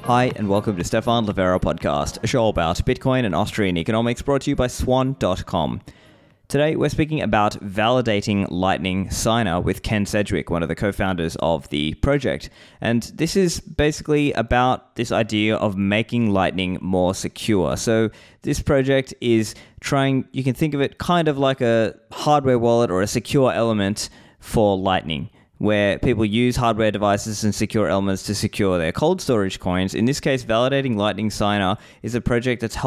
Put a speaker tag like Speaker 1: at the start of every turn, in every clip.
Speaker 1: Hi, and welcome to Stefan Livera Podcast, a show about Bitcoin and Austrian economics brought to you by Swan.com. Today, we're speaking about validating Lightning Signer with Ken Sedgwick, one of the co-founders of the project. And this is basically about this idea of making Lightning more secure. So this project is you can think of it kind of like a hardware wallet or a secure element for Lightning, where people use hardware devices and secure elements to secure their cold storage coins. In this case, Validating Lightning Signer is a project that's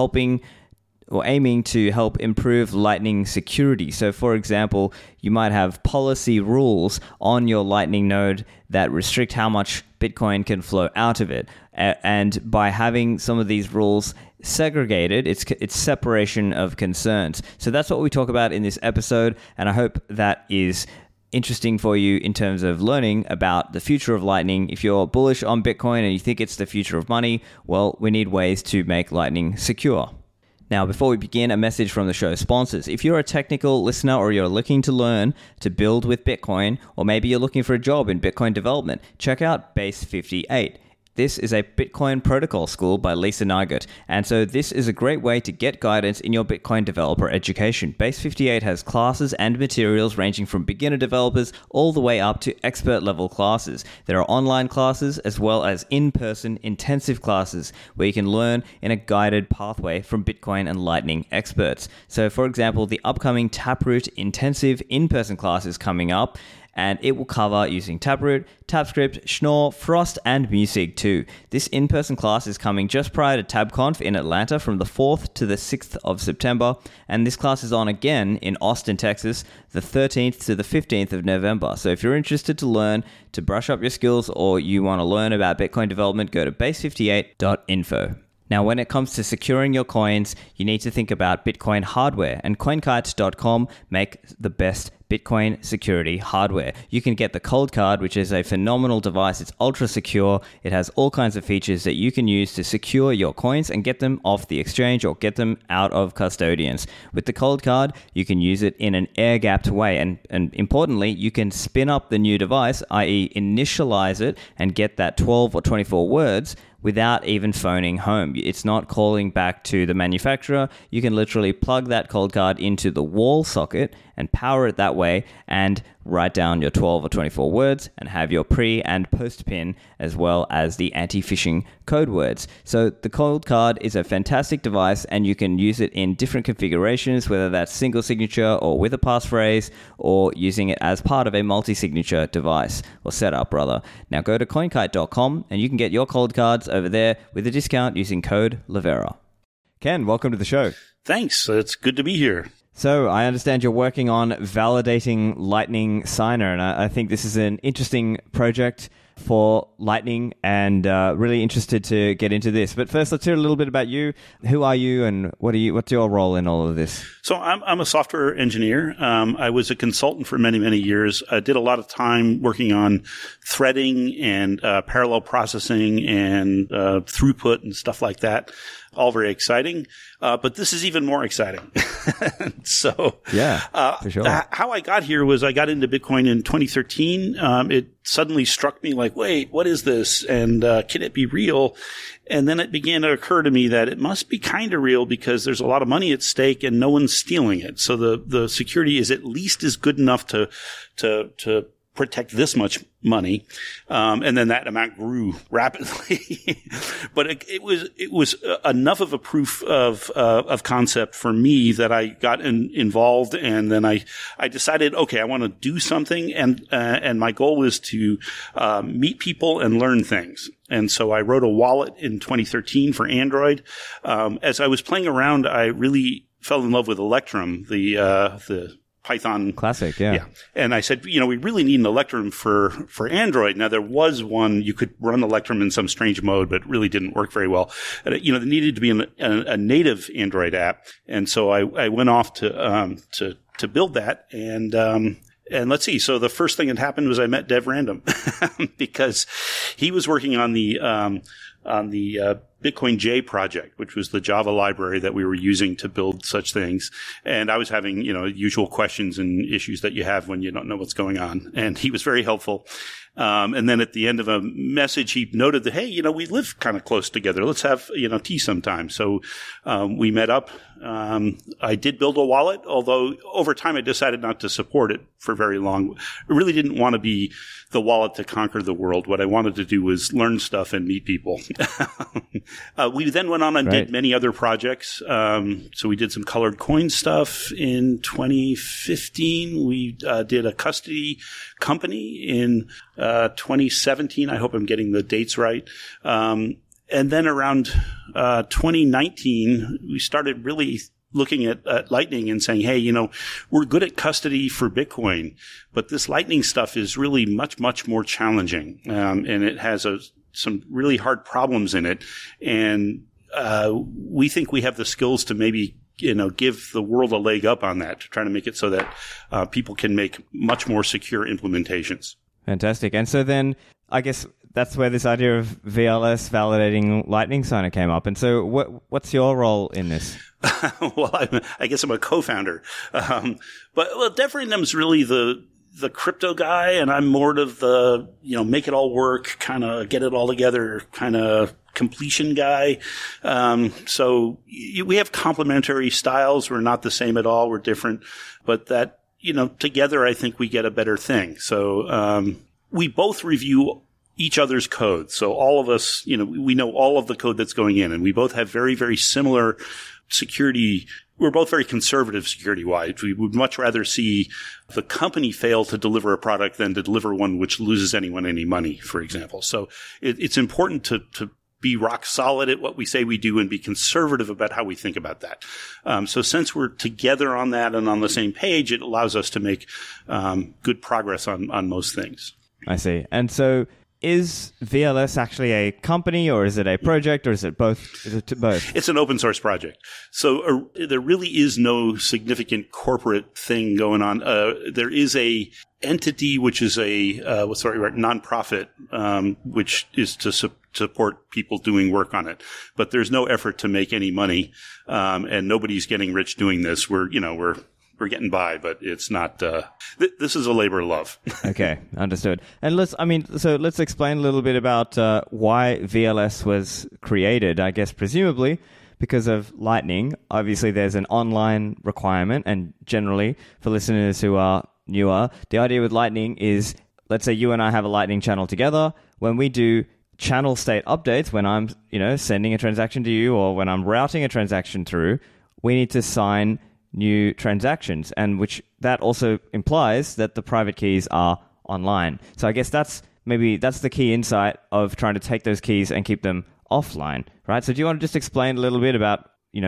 Speaker 1: aiming to help improve Lightning security. So, for example, you might have policy rules on your Lightning node that restrict how much Bitcoin can flow out of it. And by having some of these rules segregated, it's separation of concerns. So that's what we talk about in this episode, and I hope that is interesting for you in terms of learning about the future of Lightning. If you're bullish on Bitcoin and you think it's the future of money, well, we need ways to make Lightning secure. Now, before we begin, a message from the show's sponsors. If you're a technical listener or you're looking to learn to build with Bitcoin, or maybe you're looking for a job in Bitcoin development, check out Base 58. This is a Bitcoin protocol school by Lisa Nygaard, and so this is a great way to get guidance in your Bitcoin developer education. Base 58 has classes and materials ranging from beginner developers all the way up to expert level classes. There are online classes as well as in-person intensive classes where you can learn in a guided pathway from Bitcoin and Lightning experts. So for example, the upcoming Taproot intensive in-person class is coming up, and it will cover using Taproot, TabScript, Schnorr, Frost, and Musig too. This in-person class is coming just prior to TabConf in Atlanta from the 4th to the 6th of September, and this class is on again in Austin, Texas, the 13th to the 15th of November. So if you're interested to learn, to brush up your skills, or you want to learn about Bitcoin development, go to base58.info. Now, when it comes to securing your coins, you need to think about Bitcoin hardware, and CoinKite.com make the best Bitcoin security hardware. You can get the Coldcard, which is a phenomenal device. It's ultra secure. It has all kinds of features that you can use to secure your coins and get them off the exchange or get them out of custodians. With the Coldcard, you can use it in an air-gapped way. And importantly, you can spin up the new device, i.e. initialize it and get that 12 or 24 words without even phoning home. It's not calling back to the manufacturer. You can literally plug that Coldcard into the wall socket and power it that way and write down your 12 or 24 words and have your pre and post pin as well as the anti-phishing code words. So the Coldcard is a fantastic device, and you can use it in different configurations, whether that's single signature or with a passphrase, or using it as part of a multi-signature device or setup rather. Now go to CoinKite.com and you can get your Coldcards over there with a discount using code Livera. Ken, welcome to the show.
Speaker 2: Thanks. It's good to be here.
Speaker 1: So I understand you're working on validating Lightning Signer, and I think this is an interesting project for Lightning, and really interested to get into this. But first, let's hear a little bit about you. Who are you, and what's your role in all of this?
Speaker 2: So I'm a software engineer. I was a consultant for many, many years. I did a lot of time working on threading and parallel processing and throughput and stuff like that. All very exciting. But this is even more exciting. So,
Speaker 1: yeah, for sure.
Speaker 2: How I got here was I got into Bitcoin in 2013. It suddenly struck me like, wait, what is this? And can it be real? And then it began to occur to me that it must be kind of real because there's a lot of money at stake and no one's stealing it. So the security is at least as good enough to protect this much money. And then that amount grew rapidly. But it was enough of a proof of concept for me that I got involved. And then I decided, okay, I want to do something. And my goal is to meet people and learn things. And so I wrote a wallet in 2013 for Android. As I was playing around, I really fell in love with Electrum, the Python.
Speaker 1: Classic, yeah.
Speaker 2: And I said, we really need an Electrum for Android. Now, there was one, you could run Electrum in some strange mode, but it really didn't work very well. And, there needed to be a native Android app. And so I went off to build that. And let's see. So the first thing that happened was I met Dev Random because he was working on the Bitcoin J project, which was the Java library that we were using to build such things. And I was having, usual questions and issues that you have when you don't know what's going on. And he was very helpful. And then at the end of a message, he noted that, hey, we live kind of close together. Let's have, tea sometime. So, we met up. I did build a wallet, although over time I decided not to support it for very long. I really didn't want to be the wallet to conquer the world. What I wanted to do was learn stuff and meet people. We then went on and did many other projects. So we did some colored coin stuff in 2015. We did a custody company in 2017. I hope I'm getting the dates right. And then around 2019, we started really looking at Lightning and saying, hey, we're good at custody for Bitcoin, but this Lightning stuff is really much, much more challenging. And it has some really hard problems in it. And we think we have the skills to maybe give the world a leg up on that, to try to make it so that people can make much more secure implementations.
Speaker 1: Fantastic. And so then I guess that's where this idea of VLS, validating Lightning Signer, came up. And so what's your role in this?
Speaker 2: Well, I guess I'm a co-founder. But Deverinum's really the crypto guy, and I'm more of the, make it all work, kind of get it all together, kind of completion guy. So we have complementary styles. We're not the same at all. We're different, but that, together, I think we get a better thing. So, we both review each other's code. So all of us, we know all of the code that's going in, and we both have very, very similar security. We're both very conservative security-wise. We would much rather see the company fail to deliver a product than to deliver one which loses anyone any money, for example. So it's important to be rock solid at what we say we do and be conservative about how we think about that. So since we're together on that and on the same page, it allows us to make good progress on most things.
Speaker 1: I see. And so is VLS actually a company, or is it a project, or is it both? Is it both?
Speaker 2: It's an open source project. So there really is no significant corporate thing going on. There is a entity which is a nonprofit, which is to support people doing work on it. But there's no effort to make any money, and nobody's getting rich doing this. We're getting by, but it's not, this is a labor of love.
Speaker 1: Okay, understood. And let's explain a little bit about why VLS was created. I guess presumably because of Lightning. Obviously there's an online requirement, and generally for listeners who are newer, the idea with Lightning is, let's say you and I have a Lightning channel together. When we do channel state updates, when I'm, sending a transaction to you, or when I'm routing a transaction through, we need to sign new transactions, and which that also implies that the private keys are online. So I guess that's the key insight of trying to take those keys and keep them offline, right? So do you want to just explain a little bit about,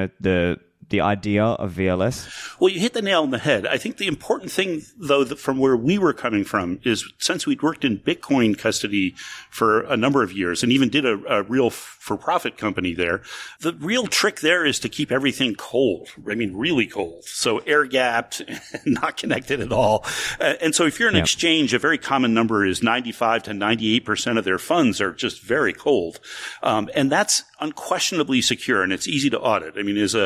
Speaker 1: the idea of VLS?
Speaker 2: Well, you hit the nail on the head. I think the important thing, though, from where we were coming from is, since we'd worked in Bitcoin custody for a number of years and even did a real for-profit company there, the real trick there is to keep everything cold. I mean, really cold. So air-gapped, not connected at all. And so if you're an exchange, a very common number is 95 to 98% of their funds are just very cold. And that's unquestionably secure, and it's easy to audit. I mean, as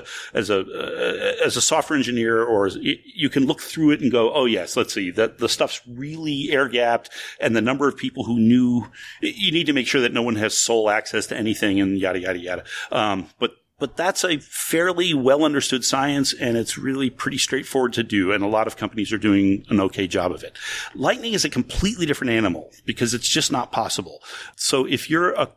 Speaker 2: a software engineer, or you can look through it and go, oh yes, let's see, that the stuff's really air gapped, and the number of people who knew, you need to make sure that no one has sole access to anything, and yada yada yada. But that's a fairly well understood science, and it's really pretty straightforward to do, and a lot of companies are doing an okay job of it. Lightning is a completely different animal because it's just not possible. So if you're a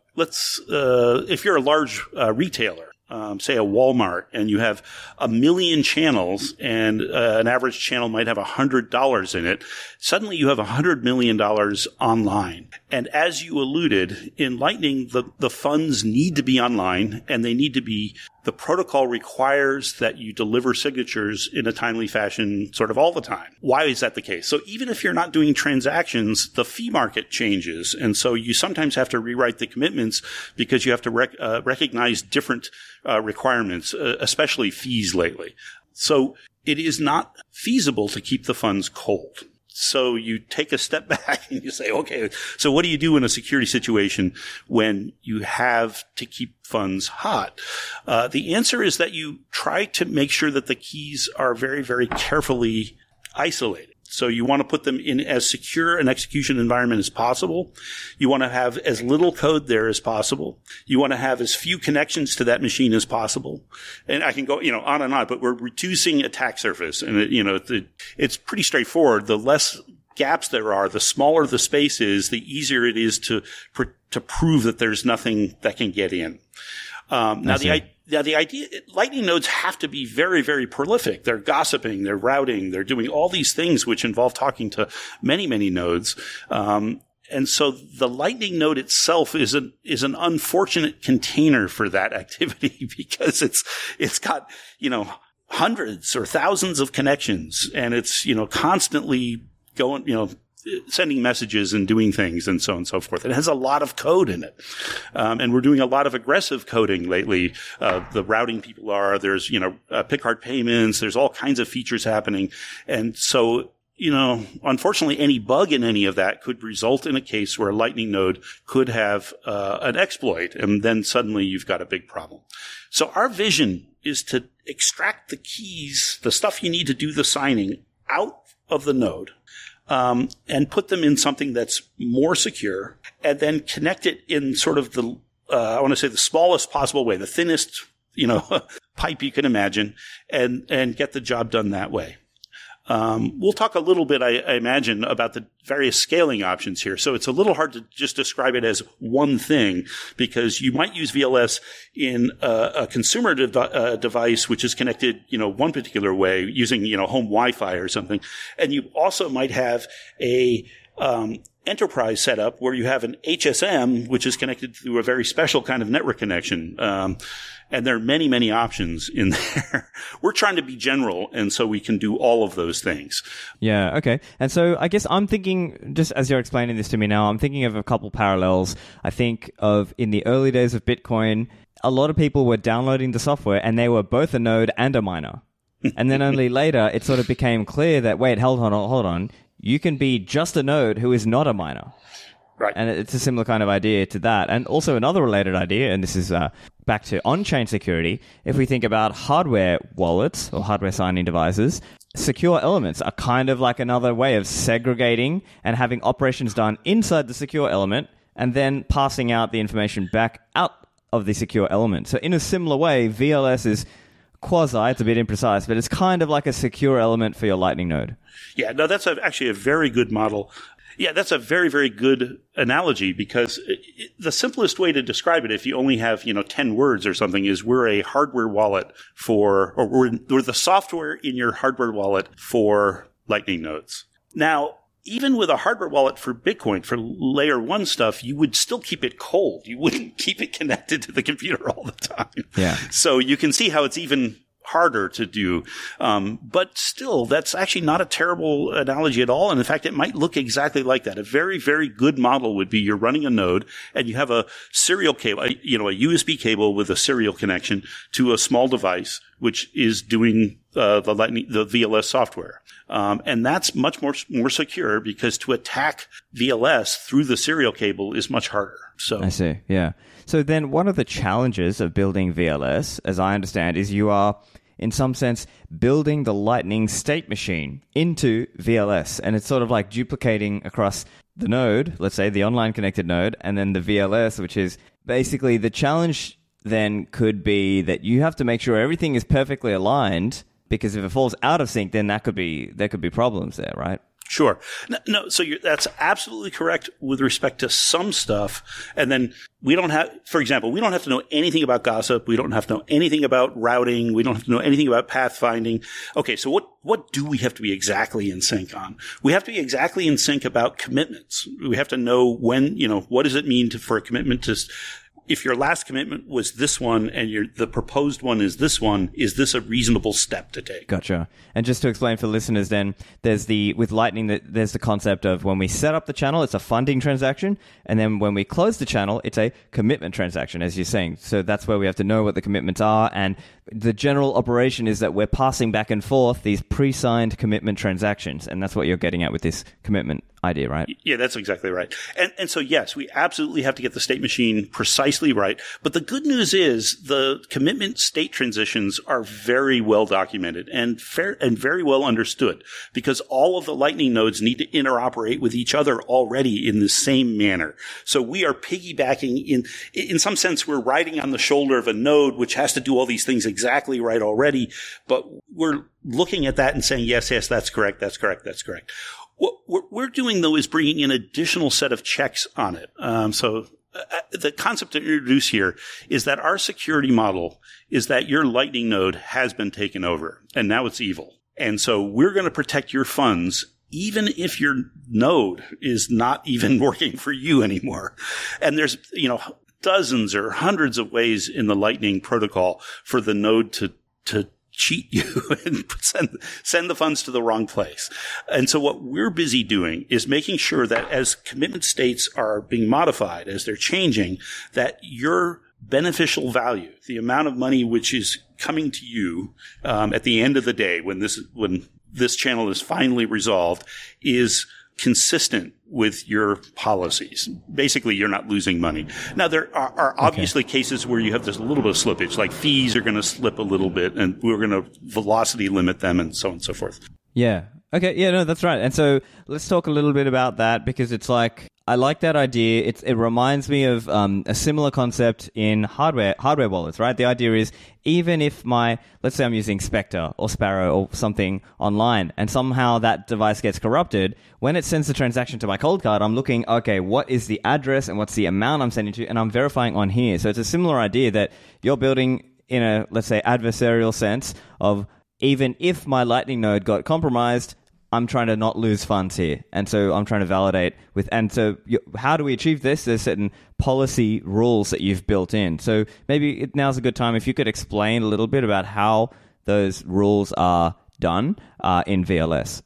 Speaker 2: large retailer, say a Walmart, and you have 1 million channels, and an average channel might have $100 in it, suddenly you have $100 million online. And as you alluded, in Lightning, the funds need to be online, and they need to be, the protocol requires that you deliver signatures in a timely fashion sort of all the time. Why is that the case? So even if you're not doing transactions, the fee market changes. And so you sometimes have to rewrite the commitments because you have to recognize different requirements, especially fees lately. So it is not feasible to keep the funds cold. So you take a step back and you say, okay, so what do you do in a security situation when you have to keep funds hot? The answer is that you try to make sure that the keys are very, very carefully isolated. So you want to put them in as secure an execution environment as possible. You want to have as little code there as possible. You want to have as few connections to that machine as possible. And I can go, on and on, but we're reducing attack surface. And, it's pretty straightforward. The less gaps there are, the smaller the space is, the easier it is to prove that there's nothing that can get in. Now the idea, Lightning nodes have to be very, very prolific. They're gossiping, they're routing, they're doing all these things which involve talking to many, many nodes. And so the Lightning node itself is an unfortunate container for that activity because it's got, hundreds or thousands of connections and it's, constantly going, sending messages and doing things and so on and so forth. It has a lot of code in it. And we're doing a lot of aggressive coding lately. The routing people there's, pick card payments. There's all kinds of features happening. And so, unfortunately any bug in any of that could result in a case where a Lightning node could have, an exploit. And then suddenly you've got a big problem. So our vision is to extract the keys, the stuff you need to do the signing out of the node. And put them in something that's more secure and then connect it in sort of the smallest possible way, the thinnest, pipe you can imagine and get the job done that way. We'll talk a little bit, I imagine, about the various scaling options here. So it's a little hard to just describe it as one thing because you might use VLS in a consumer device which is connected, one particular way using, home Wi-Fi or something. And you also might have a enterprise setup where you have an HSM which is connected through a very special kind of network connection. And there are many, many options in there. We're trying to be general, and so we can do all of those things.
Speaker 1: Yeah, okay. And so I guess I'm thinking, just as you're explaining this to me now, I'm thinking of a couple parallels. I think of in the early days of Bitcoin, a lot of people were downloading the software, and they were both a node and a miner. And then only later, it sort of became clear that, wait, hold on. You can be just a node who is not a miner.
Speaker 2: Right.
Speaker 1: And it's a similar kind of idea to that. And also another related idea, and this is back to on-chain security. If we think about hardware wallets or hardware signing devices, secure elements are kind of like another way of segregating and having operations done inside the secure element and then passing out the information back out of the secure element. So in a similar way, VLS is it's a bit imprecise, but it's kind of like a secure element for your Lightning node.
Speaker 2: Yeah, no, that's actually a very good model. Yeah, that's a very, very good analogy because the simplest way to describe it, if you only have, 10 words or something, is we're a hardware wallet we're the software in your hardware wallet for Lightning nodes. Now, even with a hardware wallet for Bitcoin, for layer 1 stuff, you would still keep it cold. You wouldn't keep it connected to the computer all the time.
Speaker 1: Yeah.
Speaker 2: So you can see how it's even harder to do. But still, that's actually not a terrible analogy at all. And in fact, it might look exactly like that. A very, very good model would be you're running a node and you have a serial cable, a USB cable with a serial connection to a small device, which is doing the VLS software. And that's much more secure because to attack VLS through the serial cable is much harder. So
Speaker 1: I see. Yeah. So then one of the challenges of building VLS, as I understand, is you are, in some sense, building the Lightning state machine into VLS. And it's sort of like duplicating across the node, let's say the online connected node, and then the VLS, which is basically the challenge then could be that you have to make sure everything is perfectly aligned, because if it falls out of sync, then there could be problems there, right?
Speaker 2: Sure. No, so that's absolutely correct with respect to some stuff. And then for example, we don't have to know anything about gossip. We don't have to know anything about routing. We don't have to know anything about pathfinding. Okay. So what do we have to be exactly in sync on? We have to be exactly in sync about commitments. We have to know when, what does it mean for a commitment to, if your last commitment was this one and the proposed one is this one, is this a reasonable step to take?
Speaker 1: Gotcha. And just to explain for listeners then, with Lightning, there's the concept of when we set up the channel, it's a funding transaction. And then when we close the channel, it's a commitment transaction, as you're saying. So that's where we have to know what the commitments are. And the general operation is that we're passing back and forth these pre-signed commitment transactions, and that's what you're getting at with this commitment idea, right?
Speaker 2: Yeah, that's exactly right. And so, yes, we absolutely have to get the state machine precisely right. But the good news is the commitment state transitions are very well documented and very well understood, because all of the Lightning nodes need to interoperate with each other already in the same manner. So we are piggybacking in some sense, we're riding on the shoulder of a node which has to do all these things exactly right already, but we're looking at that and saying, yes, that's correct, that's correct, that's correct. What we're doing, though, is bringing an additional set of checks on it. The concept to introduce here is that our security model is that your Lightning node has been taken over, and now it's evil. And so we're going to protect your funds even if your node is not even working for you anymore. And there's, dozens or hundreds of ways in the Lightning protocol for the node to cheat you and send the funds to the wrong place. And so what we're busy doing is making sure that as commitment states are being modified, as they're changing, that your beneficial value, the amount of money which is coming to you at the end of the day when this channel is finally resolved, is consistent with your policies. Basically, you're not losing money. Now, there are obviously cases where you have this little bit of slippage, like fees are going to slip a little bit, and we're going to velocity limit them and so on and so forth.
Speaker 1: Yeah. Okay. Yeah, no, that's right. And so let's talk a little bit about that, because it's like, I like that idea. It reminds me of a similar concept in hardware wallets, right? The idea is, even if let's say I'm using Spectre or Sparrow or something online, and somehow that device gets corrupted, when it sends the transaction to my cold card, I'm looking, okay, what is the address and what's the amount I'm sending to, and I'm verifying on here. So it's a similar idea that you're building in a, let's say, adversarial sense of, even if my Lightning node got compromised, I'm trying to not lose funds here. And so I'm trying to validate how do we achieve this? There's certain policy rules that you've built in. So maybe now's a good time if you could explain a little bit about how those rules are done in VLS.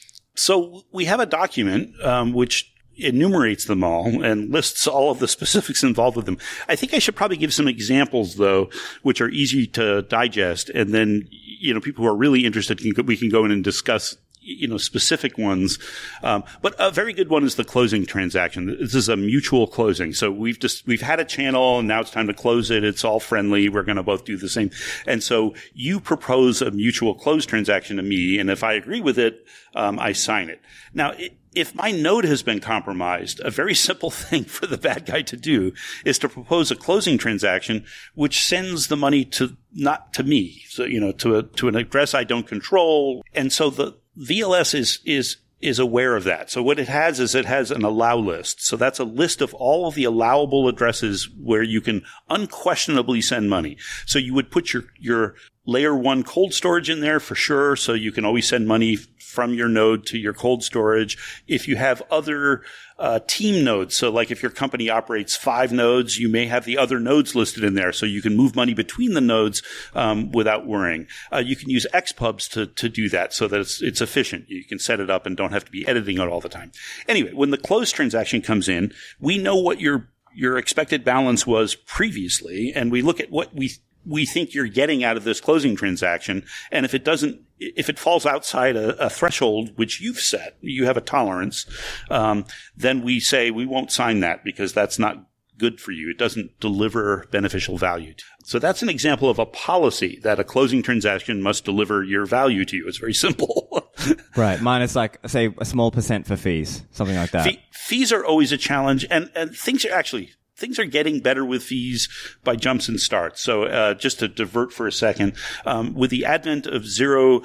Speaker 2: So we have a document which enumerates them all and lists all of the specifics involved with them. I think I should probably give some examples, though, which are easy to digest. And then, people who are really interested, we can go in and discuss specific ones. But a very good one is the closing transaction. This is a mutual closing. So we've had a channel and now it's time to close it. It's all friendly. We're going to both do the same. And so you propose a mutual close transaction to me. And if I agree with it, I sign it. Now, if my node has been compromised, a very simple thing for the bad guy to do is to propose a closing transaction which sends the money not to me. So, to an address I don't control. And so the VLS is aware of that. So what it has is an allow list. So that's a list of all of the allowable addresses where you can unquestionably send money. So you would put your layer 1 cold storage in there for sure. So you can always send money from your node to your cold storage. If you have other team nodes, so like if your company operates 5 nodes, you may have the other nodes listed in there, so you can move money between the nodes without worrying. You can use XPubs to do that, so that it's efficient. You can set it up and don't have to be editing it all the time. Anyway, when the close transaction comes in, we know what your expected balance was previously, and we look at what we think you're getting out of this closing transaction. And if it falls outside a threshold which you've set, you have a tolerance, then we say we won't sign that because that's not good for you. It doesn't deliver beneficial value. So that's an example of a policy that a closing transaction must deliver your value to you. It's very simple.
Speaker 1: Right. Minus, say, a small % for fees, something like that.
Speaker 2: Fees are always a challenge, and things are getting better with fees by jumps and starts. So just to divert for a second, with the advent of zero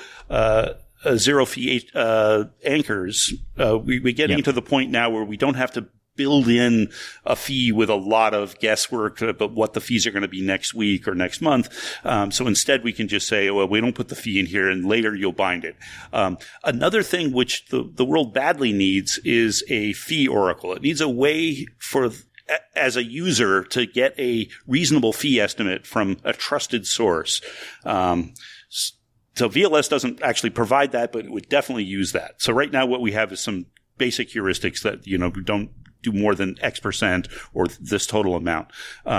Speaker 2: fee anchors, we're getting to the point now where we don't have to build in a fee with a lot of guesswork about what the fees are going to be next week or next month. So instead we can just say, well, we don't put the fee in here and later you'll bind it. Another thing which the world badly needs is a fee oracle. It needs a way as a user to get a reasonable fee estimate from a trusted source. So VLS doesn't actually provide that, but it would definitely use that. So right now what we have is some basic heuristics that, do more than X percent or this total amount.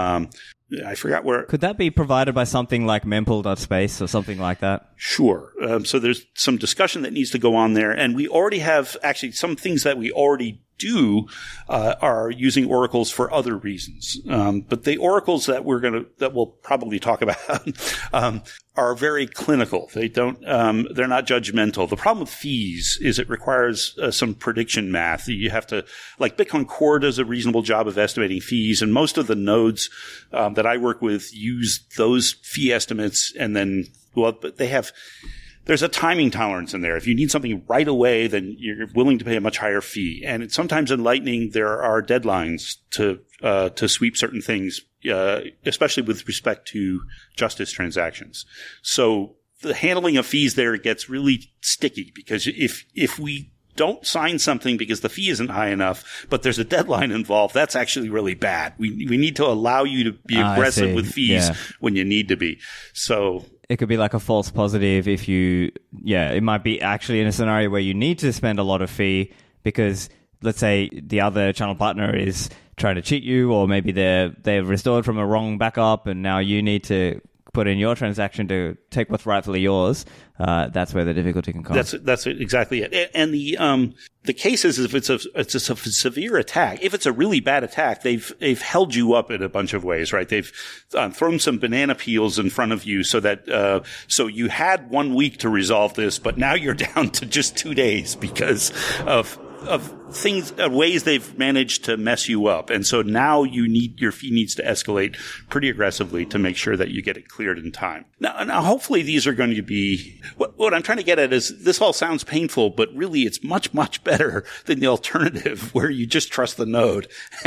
Speaker 2: I forgot where.
Speaker 1: Could that be provided by something like mempool.space or something like that?
Speaker 2: Sure. So there's some discussion that needs to go on there. And we already have actually some things that we already do are using oracles for other reasons. But the oracles that we'll probably talk about are very clinical. They don't, they're not judgmental. The problem with fees is it requires some prediction math. You have to, like Bitcoin Core does a reasonable job of estimating fees, and most of the nodes that I work with use those fee estimates, and then, but there's a timing tolerance in there. If you need something right away, then you're willing to pay a much higher fee. And sometimes in Lightning, there are deadlines to sweep certain things, especially with respect to justice transactions. So the handling of fees there gets really sticky, because if we don't sign something because the fee isn't high enough, but there's a deadline involved, that's actually really bad. We need to allow you to be aggressive with fees when you need to be. So
Speaker 1: it could be like a false positive if it might be actually in a scenario where you need to spend a lot of fee because, let's say, the other channel partner is trying to cheat you, or maybe they've restored from a wrong backup and now you need to put in your transaction to take what's rightfully yours. That's where the difficulty can come.
Speaker 2: That's exactly it. And the case is if it's a severe attack, if it's a really bad attack, they've held you up in a bunch of ways, right? They've thrown some banana peels in front of you so that so you had 1 week to resolve this, but now you're down to just 2 days because of ways they've managed to mess you up. And so now your fee needs to escalate pretty aggressively to make sure that you get it cleared in time. Now hopefully these are going to be, what I'm trying to get at is this all sounds painful, but really it's much, much better than the alternative where you just trust the node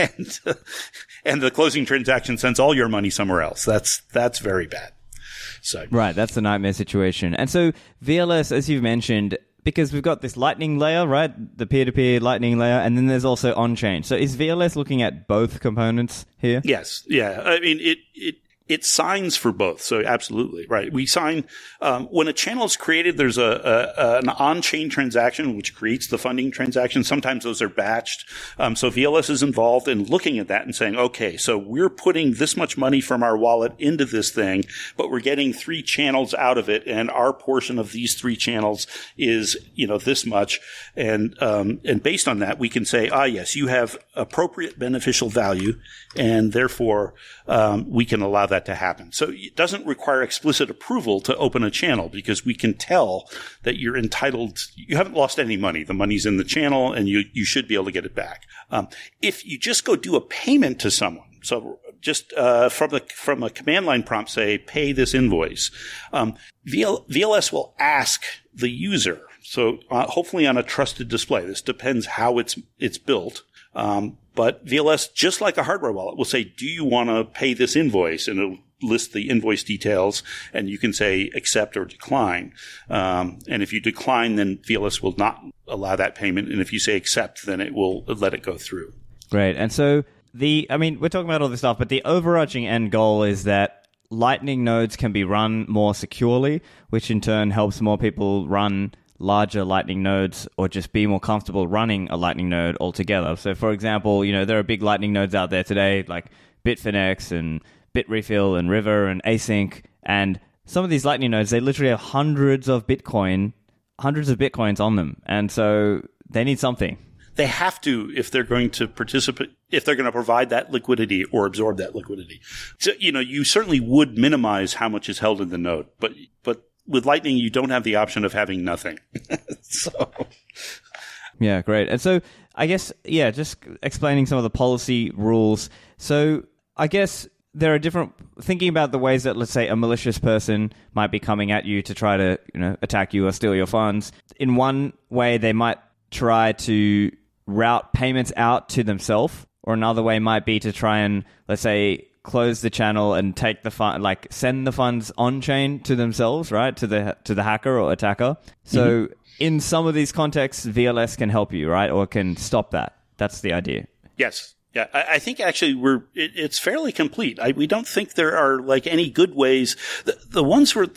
Speaker 2: and the closing transaction sends all your money somewhere else. That's very bad. So. Right.
Speaker 1: That's the nightmare situation. And so VLS, as you've mentioned, because we've got this Lightning layer, right? The peer-to-peer Lightning layer, and then there's also on-chain. So is VLS looking at both components here?
Speaker 2: Yes. Yeah. I mean, it signs for both. So absolutely. Right. We sign, when a channel is created, there's an on-chain transaction, which creates the funding transaction. Sometimes those are batched. So VLS is involved in looking at that and saying, okay, so we're putting this much money from our wallet into this thing, but we're getting 3 channels out of it. And our portion of these 3 channels is, this much. And based on that, we can say, yes, you have appropriate beneficial value. And therefore, we can allow that to happen. So it doesn't require explicit approval to open a channel, because we can tell that you're entitled. You haven't lost any money. The money's in the channel and you should be able to get it back. If you just go do a payment to someone, so just from a command line prompt, say, pay this invoice, VLS will ask the user. So hopefully on a trusted display. This depends how it's built. But VLS, just like a hardware wallet, will say, do you want to pay this invoice? And it'll list the invoice details, and you can say accept or decline. And if you decline, then VLS will not allow that payment. And if you say accept, then it will let it go through.
Speaker 1: Great. And so we're talking about all this stuff, but the overarching end goal is that Lightning nodes can be run more securely, which in turn helps more people run larger Lightning nodes or just be more comfortable running a Lightning node altogether. So, for example, there are big Lightning nodes out there today like Bitfinex and Bitrefill and River and Async. And some of these Lightning nodes, they literally have hundreds of Bitcoins on them. And so they need something.
Speaker 2: They have to, if they're going to participate, if they're going to provide that liquidity or absorb that liquidity. So, you certainly would minimize how much is held in the node, but with Lightning, you don't have the option of having nothing. So.
Speaker 1: Yeah, great. And so I guess, just explaining some of the policy rules. So I guess there are thinking about the ways that, let's say, a malicious person might be coming at you to try to, attack you or steal your funds. In one way, they might try to route payments out to themselves, or another way might be to try and, let's say, close the channel and take the fund, like send the funds on chain to themselves, right? To the hacker or attacker. So in some of these contexts, VLS can help you, right? Or can stop that. That's the idea.
Speaker 2: Yes. Yeah. I think actually it's fairly complete. We don't think there are like any good ways. The ones where the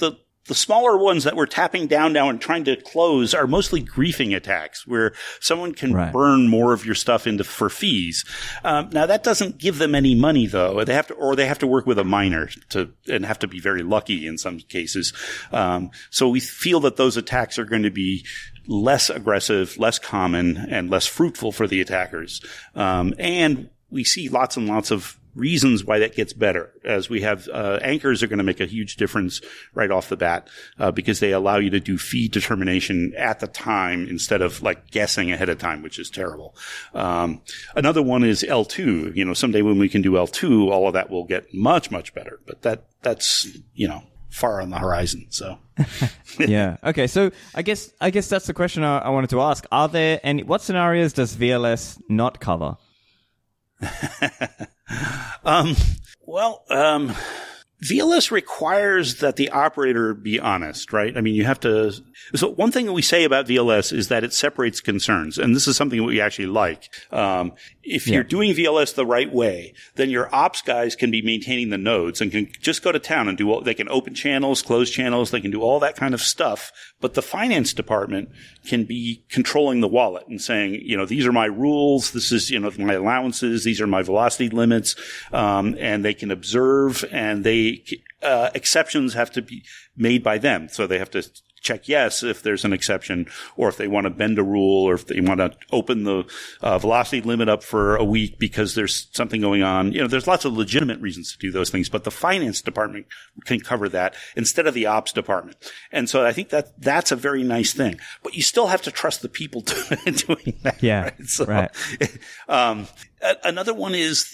Speaker 2: The smaller ones that we're tapping down now and trying to close are mostly griefing attacks where someone can burn more of your stuff for fees. Now that doesn't give them any money though. They have to work with a miner and have to be very lucky in some cases. So we feel that those attacks are going to be less aggressive, less common, and less fruitful for the attackers. And we see lots and lots of reasons why that gets better, as we have anchors are going to make a huge difference right off the bat because they allow you to do fee determination at the time instead of like guessing ahead of time, which is terrible. Another one is L2. Someday when we can do L2, all of that will get much, much better. But that's far on the horizon. So
Speaker 1: yeah. Okay. So I guess that's the question I wanted to ask. Are there what scenarios does VLS not cover? VLS requires that the operator be honest, right? I mean, you have to. So one thing that we say about VLS is that it separates concerns, and this is something that we actually like. If you're doing VLS the right way, then your ops guys can be maintaining the nodes and can just go to town and they can open channels, close channels, they can do all that kind of stuff. But the finance department can be controlling the wallet and saying, these are my rules, this is, my allowances, these are my velocity limits, and they can observe, and exceptions have to be made by them. So they have to check yes if there's an exception, or if they want to bend a rule, or if they want to open the velocity limit up for a week because there's something going on. There's lots of legitimate reasons to do those things, but the finance department can cover that instead of the ops department. And so I think that's a very nice thing, but you still have to trust the people doing that. Yeah.
Speaker 2: Right. So,
Speaker 1: right.
Speaker 2: Another one is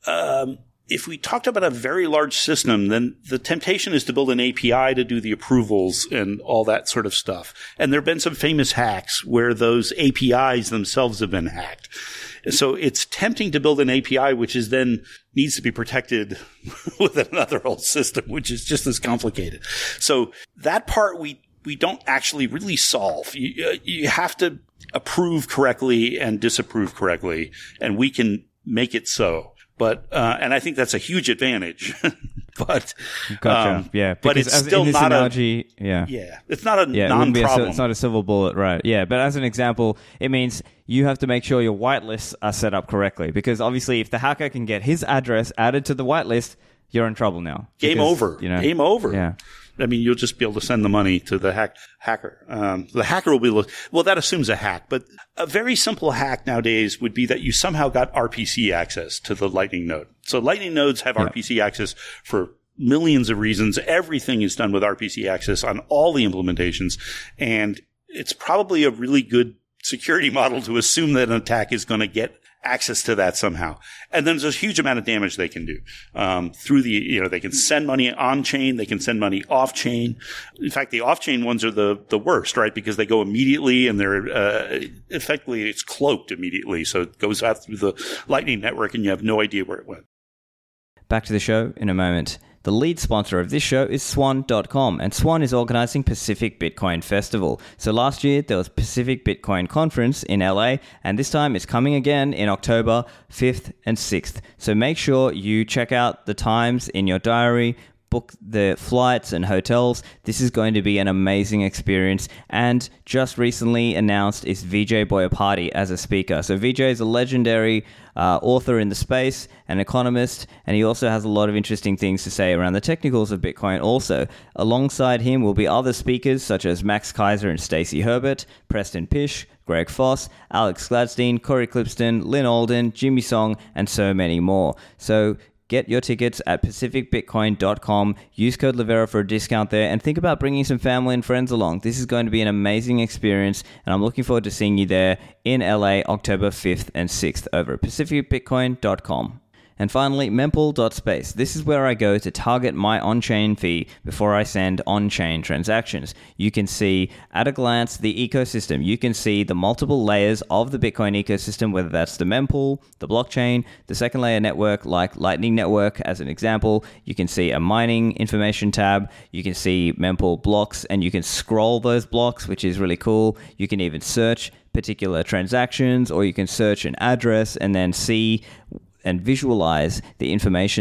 Speaker 2: if we talked about a very large system, then the temptation is to build an API to do the approvals and all that sort of stuff. And there have been some famous hacks where those APIs themselves have been hacked. So it's tempting to build an API which is then needs to be protected with another old system, which is just as complicated. So that part we don't actually really solve. You have to approve correctly and disapprove correctly, and we can make it so. But and I think that's a huge advantage. But
Speaker 1: gotcha. Yeah,
Speaker 2: but it's still not
Speaker 1: analogy,
Speaker 2: it's not a non-problem.
Speaker 1: It's not a silver bullet, right? Yeah, but as an example, it means you have to make sure your whitelists are set up correctly, because obviously, if the hacker can get his address added to the whitelist, you're in trouble now.
Speaker 2: Game over. Game over.
Speaker 1: Yeah.
Speaker 2: I mean, you'll just be able to send the money to the hacker. The hacker will be that assumes a hack, but a very simple hack nowadays would be that you somehow got RPC access to the Lightning node. So Lightning nodes have RPC access for millions of reasons. Everything is done with RPC access on all the implementations, and it's probably a really good security model to assume that an attack is going to get access to that somehow. And then there's a huge amount of damage they can do through they can send money on chain, they can send money off chain. In fact, the off chain ones are the worst, right? Because they go immediately, and they're effectively it's cloaked immediately, so it goes out through the Lightning network, and you have no idea where it went.
Speaker 1: Back to the show in a moment. The lead sponsor of this show is Swan.com, and Swan is organizing Pacific Bitcoin Festival. So last year, there was Pacific Bitcoin Conference in LA, and this time it's coming again in October 5th and 6th. So make sure you check out the times in your diary, book the flights and hotels. This is going to be an amazing experience. And just recently announced is Vijay Boyapati as a speaker. So Vijay is a legendary author in the space, an economist, and he also has a lot of interesting things to say around the technicals of Bitcoin also. Alongside him will be other speakers such as Max Kaiser and Stacey Herbert, Preston Pish, Greg Foss, Alex Gladstein, Corey Clipston, Lynn Alden, Jimmy Song, and so many more. So get your tickets at pacificbitcoin.com. Use code Livera for a discount there, and think about bringing some family and friends along. This is going to be an amazing experience, and I'm looking forward to seeing you there in LA, October 5th and 6th over at pacificbitcoin.com. And finally, mempool.space. This is where I go to target my on-chain fee before I send on-chain transactions. You can see at a glance the ecosystem. You can see the multiple layers of the Bitcoin ecosystem, whether that's the mempool, the blockchain, the second layer network like Lightning Network as an example. You can see a mining information tab. You can see mempool blocks, and you can scroll those blocks, which is really cool. You can even search particular transactions, or you can search an address and then see and visualize the information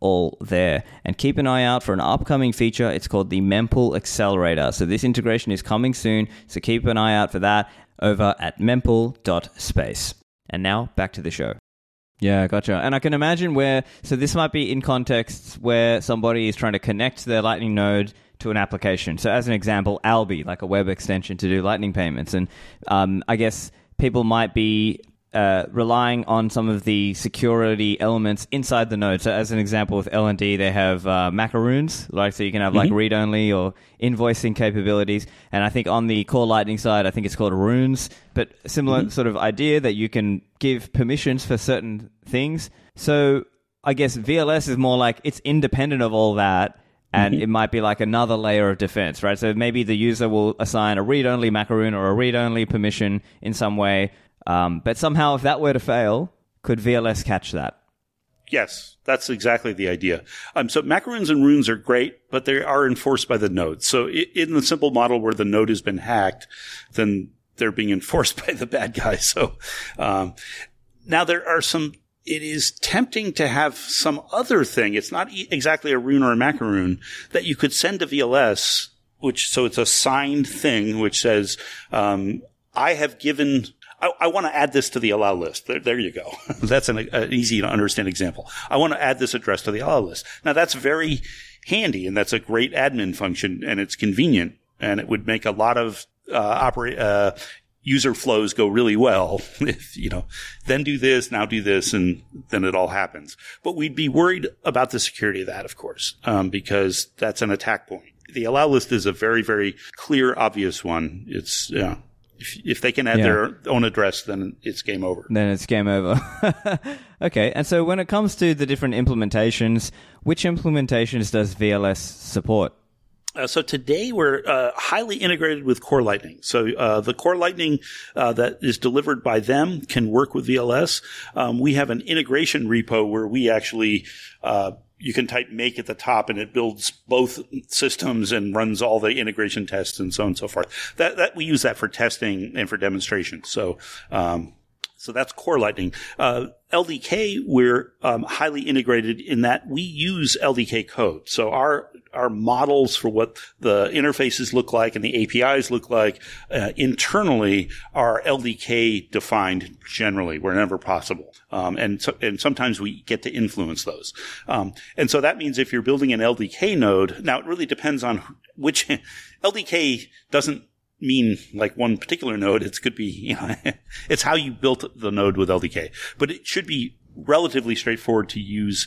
Speaker 1: all there. And keep an eye out for an upcoming feature. It's called the Mempool Accelerator. So this integration is coming soon, so keep an eye out for that over at mempool.space. And now back to the show. Yeah, gotcha. And I can imagine so this might be in contexts where somebody is trying to connect their Lightning node to an application. So as an example, Alby, like a web extension to do Lightning payments. And I guess people might be relying on some of the security elements inside the node. So as an example, with LND, they have macaroons, so you can have like read-only or invoicing capabilities. And I think on the core Lightning side, I think it's called runes, but similar sort of idea that you can give permissions for certain things. So I guess VLS is more like it's independent of all that, and it might be like another layer of defense, right? So maybe the user will assign a read-only macaroon or a read-only permission in some way. But somehow, if that were to fail, could VLS catch that?
Speaker 2: Yes, that's exactly the idea. So macaroons and runes are great, but they are enforced by the node. So in the simple model where the node has been hacked, then they're being enforced by the bad guy. So now there are it is tempting to have some other thing. It's not exactly a rune or a macaroon that you could send to VLS, so it's a signed thing which says, I have given... I want to add this to the allow list. There you go. That's an easy to understand example. I want to add this address to the allow list. Now that's very handy, and that's a great admin function, and it's convenient, and it would make a lot of user flows go really well. If then do this, now do this, and then it all happens. But we'd be worried about the security of that, of course, because that's an attack point. The allow list is a very, very clear, obvious one. It's If they can add their own address, then it's game over.
Speaker 1: Then it's game over. Okay, and so when it comes to the different implementations, which implementations does VLS support?
Speaker 2: So today we're highly integrated with Core Lightning. So the Core Lightning that is delivered by them can work with VLS. We have an integration repo where we actually you can type make at the top and it builds both systems and runs all the integration tests and so on and so forth. That we use that for testing and for demonstration. So that's Core Lightning. LDK, we're highly integrated in that we use LDK code. So our models for what the interfaces look like and the APIs look like internally are LDK defined generally wherever possible. And sometimes we get to influence those. And so that means if you're building an LDK node, now it really depends on which LDK doesn't mean like one particular node. It could be, it's how you built the node with LDK, but it should be relatively straightforward to use,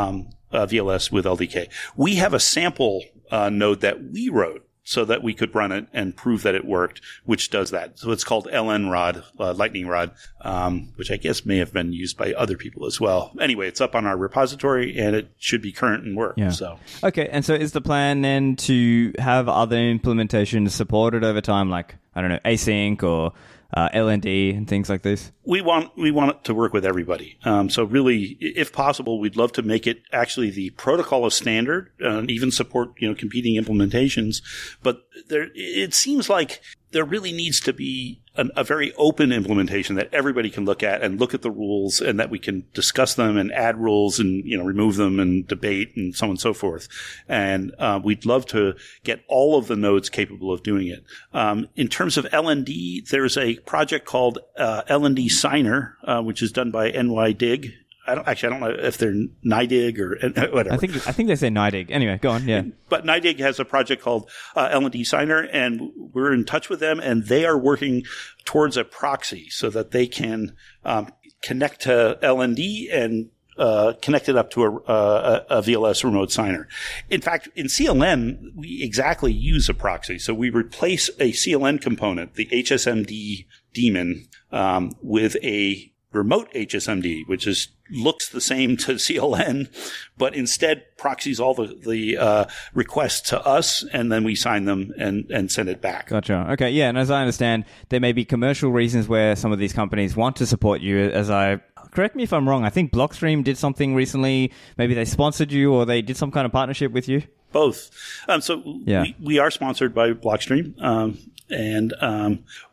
Speaker 2: VLS with LDK. We have a sample, node that we wrote so that we could run it and prove that it worked, which does that. So it's called LNROD, Lightning Rod, which I guess may have been used by other people as well. Anyway, it's up on our repository and it should be current and work.
Speaker 1: Yeah.
Speaker 2: So.
Speaker 1: Okay. And so is the plan then to have other implementations supported over time, like, I don't know, async or LND and things like this?
Speaker 2: We want it to work with everybody. So really, if possible, we'd love to make it actually the protocol of standard, even support, competing implementations. But it seems like there really needs to be a very open implementation that everybody can look at and look at the rules and that we can discuss them and add rules and, remove them and debate and so on and so forth. And we'd love to get all of the nodes capable of doing it. In terms of LND, there's a project called LND Signer, which is done by NYDIG. I don't know if they're NYDIG or whatever.
Speaker 1: I think they say NYDIG. Anyway, go on. Yeah.
Speaker 2: But NYDIG has a project called LND Signer, and we're in touch with them, and they are working towards a proxy so that they can connect to LND and connect it up to a VLS remote signer. In fact, in CLN, we exactly use a proxy. So we replace a CLN component, the HSMD daemon, with a remote HSMD, which looks the same to CLN, but instead proxies all the requests to us, and then we sign them and send it back.
Speaker 1: Gotcha. Okay, yeah, and as I understand, there may be commercial reasons where some of these companies want to support you. Correct me if I'm wrong, I think Blockstream did something recently. Maybe they sponsored you or they did some kind of partnership with you?
Speaker 2: Both. We are sponsored by Blockstream, but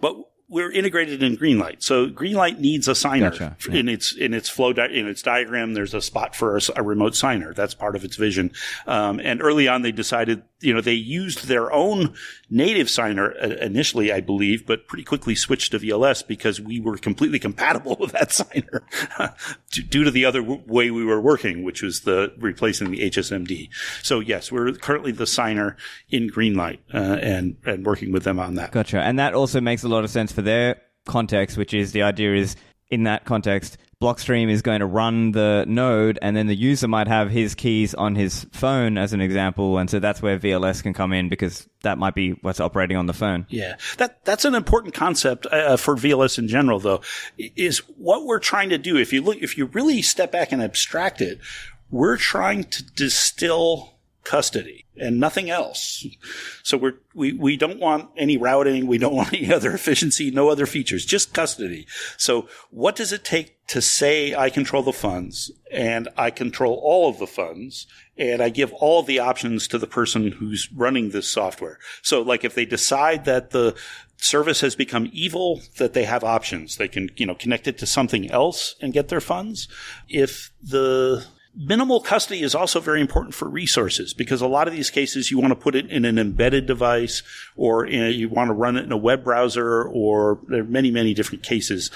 Speaker 2: we're integrated in Greenlight. So Greenlight needs a signer.
Speaker 1: Gotcha.
Speaker 2: in its flow in its diagram. There's a spot for a remote signer. That's part of its vision. And early on, they decided, they used their own native signer initially, I believe, but pretty quickly switched to VLS because we were completely compatible with that signer due to the other way we were working, which was replacing the HSMD. So yes, we're currently the signer in Greenlight and working with them on that.
Speaker 1: Gotcha. And that also makes a lot of sense for their context, which is the idea is in that context, Blockstream is going to run the node and then the user might have his keys on his phone as an example. And so that's where VLS can come in because that might be what's operating on the phone.
Speaker 2: Yeah, that's an important concept for VLS in general, though, is what we're trying to do. If you really step back and abstract it, we're trying to distill custody and nothing else. So we don't want any routing. We don't want any other efficiency, no other features, just custody. So what does it take to say I control the funds and I control all of the funds and I give all of the options to the person who's running this software? So like if they decide that the service has become evil, that they have options. They can, connect it to something else and get their funds. If the minimal custody is also very important for resources because a lot of these cases you want to put it in an embedded device or you want to run it in a web browser or there are many, many different cases.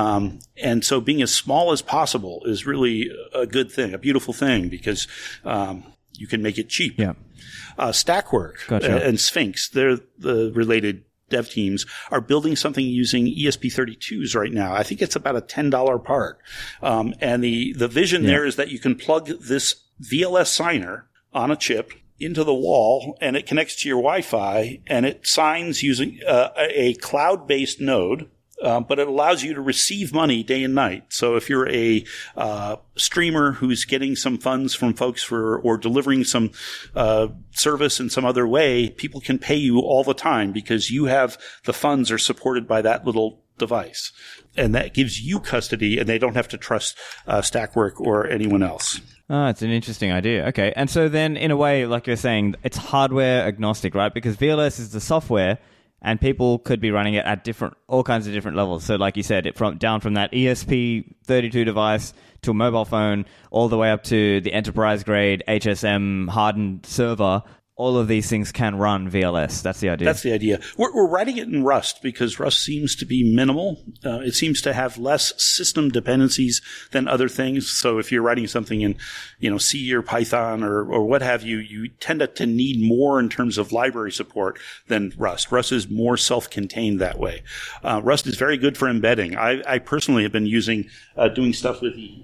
Speaker 2: And so being as small as possible is really a good thing, a beautiful thing because you can make it cheap.
Speaker 1: Yeah.
Speaker 2: Stackwork
Speaker 1: Gotcha.
Speaker 2: And Sphinx, they're the related dev teams are building something using ESP32s right now. I think it's about a $10 part. And the vision there is that you can plug this VLS signer on a chip into the wall and it connects to your Wi-Fi and it signs using a cloud-based node. But it allows you to receive money day and night. So if you're a streamer who's getting some funds from folks or delivering some service in some other way, people can pay you all the time because you have the funds are supported by that little device. And that gives you custody and they don't have to trust Stackwork or anyone else.
Speaker 1: Oh, it's an interesting idea. Okay. And so then in a way, like you're saying, it's hardware agnostic, right? Because VLS is the software and people could be running it at all kinds of different levels. So like you said, down from that ESP32 device to a mobile phone, all the way up to the enterprise grade HSM hardened server. All of these things can run VLS. That's the idea.
Speaker 2: That's the idea. We're writing it in Rust because Rust seems to be minimal. It seems to have less system dependencies than other things. So if you're writing something in, C or Python or what have you, you tend to need more in terms of library support than Rust. Rust is more self-contained that way. Rust is very good for embedding. I personally have been doing stuff with the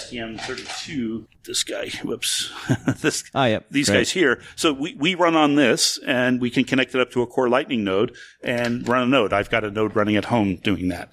Speaker 2: STM32. This guy, whoops, these
Speaker 1: great.
Speaker 2: Guys here. So we run on this and we can connect it up to a Core Lightning node and run a node. I've got a node running at home doing that.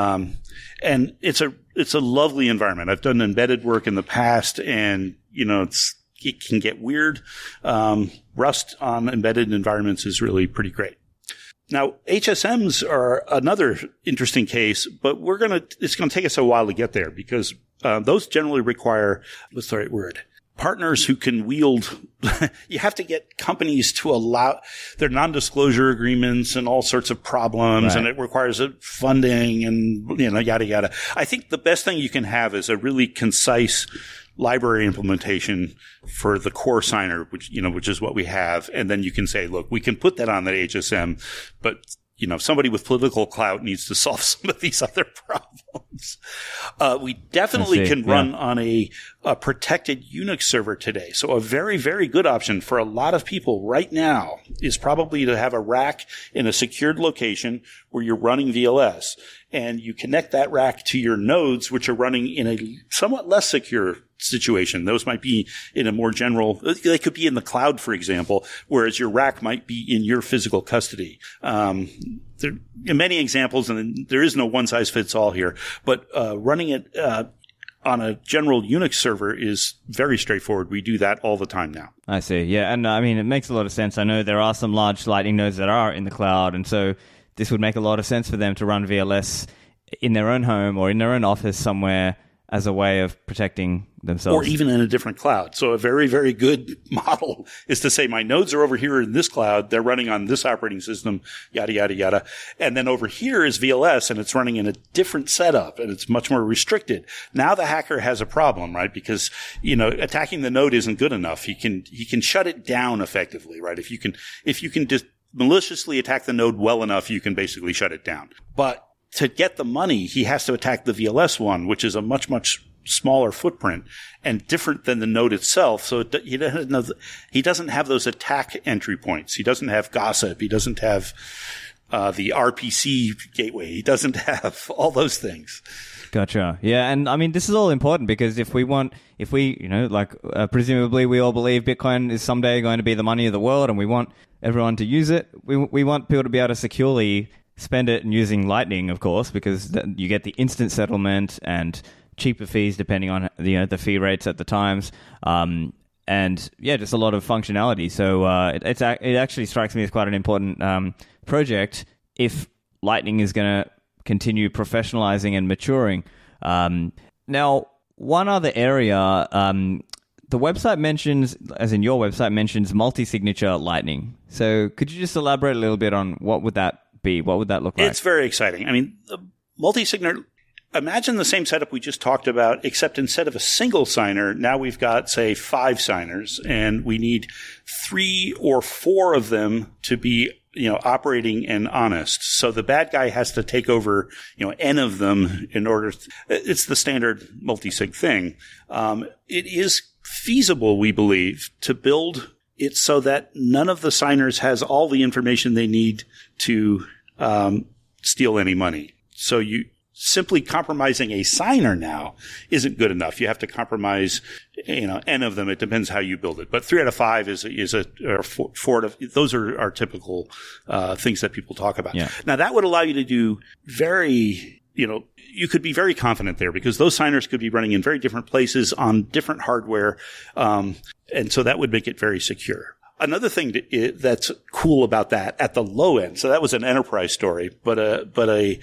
Speaker 2: And it's a lovely environment. I've done embedded work in the past and, it can get weird. Rust on embedded environments is really pretty great. Now, HSMs are another interesting case, but it's going to take us a while to get there because those generally require, what's the right word? Partners who can wield, you have to get companies to allow their non-disclosure agreements and all sorts of problems, right. And it requires funding and, yada, yada. I think the best thing you can have is a really concise library implementation for the core signer, which is what we have. And then you can say, look, we can put that on the HSM, but somebody with political clout needs to solve some of these other problems. We definitely can run on a protected Unix server today. So a very, very good option for a lot of people right now is probably to have a rack in a secured location where you're running VLS and you connect that rack to your nodes, which are running in a somewhat less secure situation. Those might be in a more general, they could be in the cloud, for example, whereas your rack might be in your physical custody. There are many examples, and there is no one size fits all here, but running it on a general Unix server is very straightforward. We do that all the time now.
Speaker 1: I see. Yeah. And it makes a lot of sense. I know there are some large Lightning nodes that are in the cloud. And so this would make a lot of sense for them to run VLS in their own home or in their own office somewhere as a way of protecting themselves.
Speaker 2: Or even in a different cloud. So a very, very good model is to say my nodes are over here in this cloud. They're running on this operating system, yada, yada, yada. And then over here is VLS and it's running in a different setup and it's much more restricted. Now the hacker has a problem, right? Because, attacking the node isn't good enough. He can shut it down effectively, right? If you can just maliciously attack the node well enough, you can basically shut it down. But to get the money, he has to attack the VLS one, which is a much, much smaller footprint and different than the node itself. So he doesn't have those attack entry points. He doesn't have gossip. He doesn't have the RPC gateway. He doesn't have all those things.
Speaker 1: Gotcha. Yeah, and I mean, this is all important because presumably we all believe Bitcoin is someday going to be the money of the world and we want everyone to use it. We want people to be able to securely spend it using Lightning, of course, because you get the instant settlement and cheaper fees depending on the fee rates at the times, and just a lot of functionality. So it actually strikes me as quite an important project if Lightning is going to continue professionalizing and maturing. Now, one other area, the website mentions, as in your website mentions, multi-signature Lightning. So could you just elaborate a little bit on what would that be? What would that look like?
Speaker 2: It's very exciting. I mean, the multi-signature, imagine the same setup we just talked about, except instead of a single signer, now we've got, say, 5 signers, and we need 3 or 4 of them to be operating and honest. So the bad guy has to take over, N of them in order it's the standard multi-sig thing. It is feasible, we believe, to build it so that none of the signers has all the information they need to steal any money. So you simply compromising a signer now isn't good enough. You have to compromise, N of them. It depends how you build it. But 3 out of 5 or 4 of those are our typical things that people talk about.
Speaker 1: Yeah.
Speaker 2: Now that would allow you to do very, you could be very confident there because those signers could be running in very different places on different hardware. And so that would make it very secure. Another thing that's cool about that at the low end, so that was an enterprise story, but a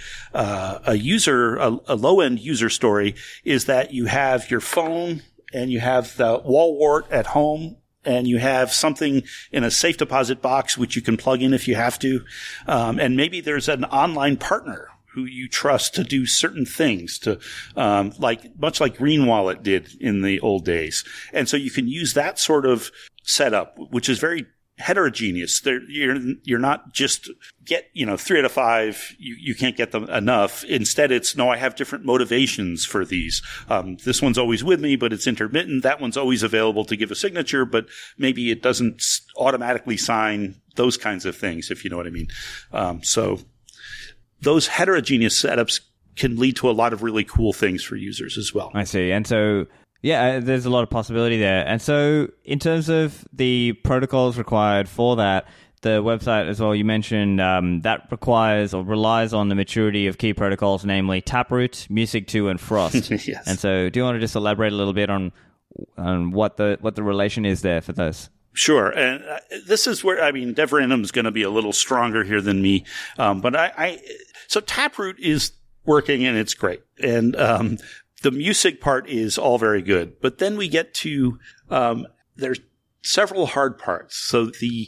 Speaker 2: low end user story is that you have your phone and you have the wall wart at home and you have something in a safe deposit box which you can plug in if you have to, and maybe there's an online partner who you trust to do certain things to, much like Green Wallet did in the old days. And so you can use that sort of setup, which is very heterogeneous. You're not just 3 out of 5, you can't get them enough. Instead, it's, no, I have different motivations for these. This one's always with me, but it's intermittent. That one's always available to give a signature, but maybe it doesn't automatically sign, those kinds of things, if you know what I mean. So those heterogeneous setups can lead to a lot of really cool things for users as well.
Speaker 1: I see. And so, there's a lot of possibility there. And so in terms of the protocols required for that, the website as well, you mentioned that requires or relies on the maturity of key protocols, namely Taproot, Music2, and Frost.
Speaker 2: Yes.
Speaker 1: And so do you want to just elaborate a little bit on what the relation is there for those?
Speaker 2: Sure. And this is where, Dev Random's going to be a little stronger here than me. So Taproot is working and it's great. And the music part is all very good. But then we get to, there's several hard parts. So the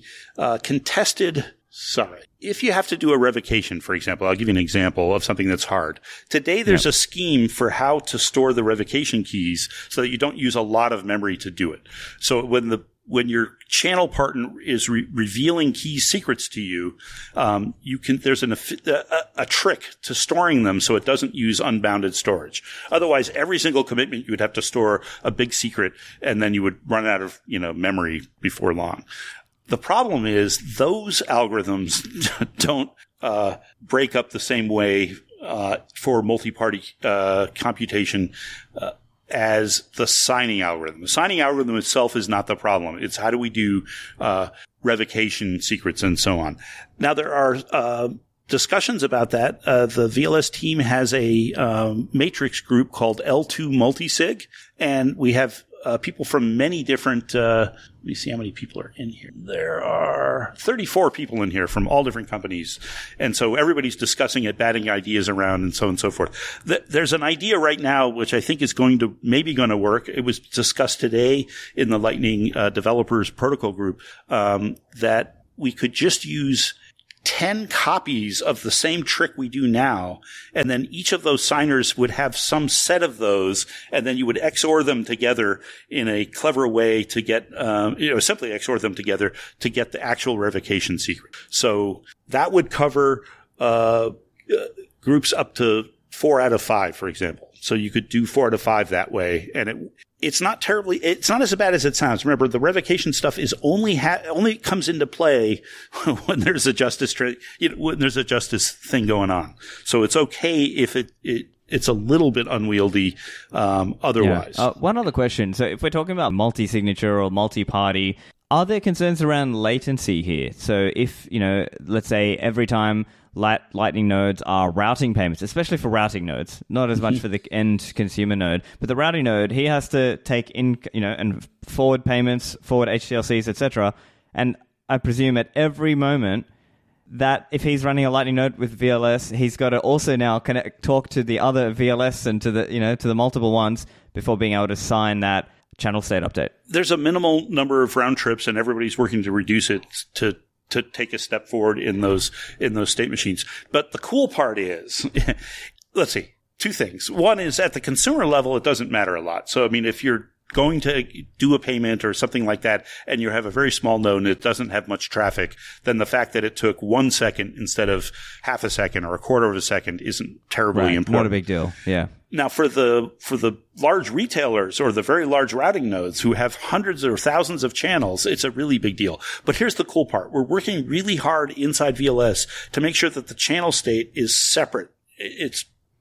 Speaker 2: if you have to do a revocation, for example, I'll give you an example of something that's hard. Today, there's a scheme for how to store the revocation keys so that you don't use a lot of memory to do it. So when your channel partner is revealing key secrets to you, there's a trick to storing them so it doesn't use unbounded storage. Otherwise, every single commitment you would have to store a big secret, and then you would run out of memory before long. The problem is those algorithms don't break up the same way for multi-party computation as the signing algorithm. The signing algorithm itself is not the problem. It's how do we do revocation secrets and so on. Now, there are discussions about that. The VLS team has a matrix group called L2 Multisig, and we have people from many different, let me see how many people are in here. There are 34 people in here from all different companies. And so everybody's discussing it, batting ideas around and so on and so forth. There's an idea right now, which I think is maybe going to work. It was discussed today in the Lightning Developers Protocol Group, that we could just use 10 copies of the same trick we do now, and then each of those signers would have some set of those, and then you would XOR them together in a clever way to get, simply XOR them together to get the actual revocation secret. So that would cover groups up to 4 out of 5, for example. So you could do 4 out of 5 that way, and it's not as bad as it sounds. Remember, the revocation stuff is only comes into play when there's a justice thing going on. So it's okay if it's a little bit unwieldy, otherwise.
Speaker 1: Yeah. One other question. So if we're talking about multi-signature or multi-party, are there concerns around latency here? So if, let's say every time Lightning nodes are routing payments, especially for routing nodes, not as much for the end consumer node, but the routing node, he has to take in, and forward payments, forward HTLCs, etc. And I presume at every moment that if he's running a Lightning node with VLS, he's got to also now talk to the other VLS and to the multiple ones before being able to sign that channel state update.
Speaker 2: There's a minimal number of round trips, and everybody's working to reduce it to take a step forward in those state machines. But the cool part is, let's see, 2 things. One is at the consumer level, it doesn't matter a lot. So, I mean, if you're going to do a payment or something like that, and you have a very small node and it doesn't have much traffic, then the fact that it took 1 second instead of half a second or a quarter of a second isn't terribly important.
Speaker 1: Not a big deal. Yeah.
Speaker 2: Now, for the large retailers or the very large routing nodes who have hundreds or thousands of channels, it's a really big deal. But here's the cool part. We're working really hard inside VLS to make sure that the channel state is separate. It's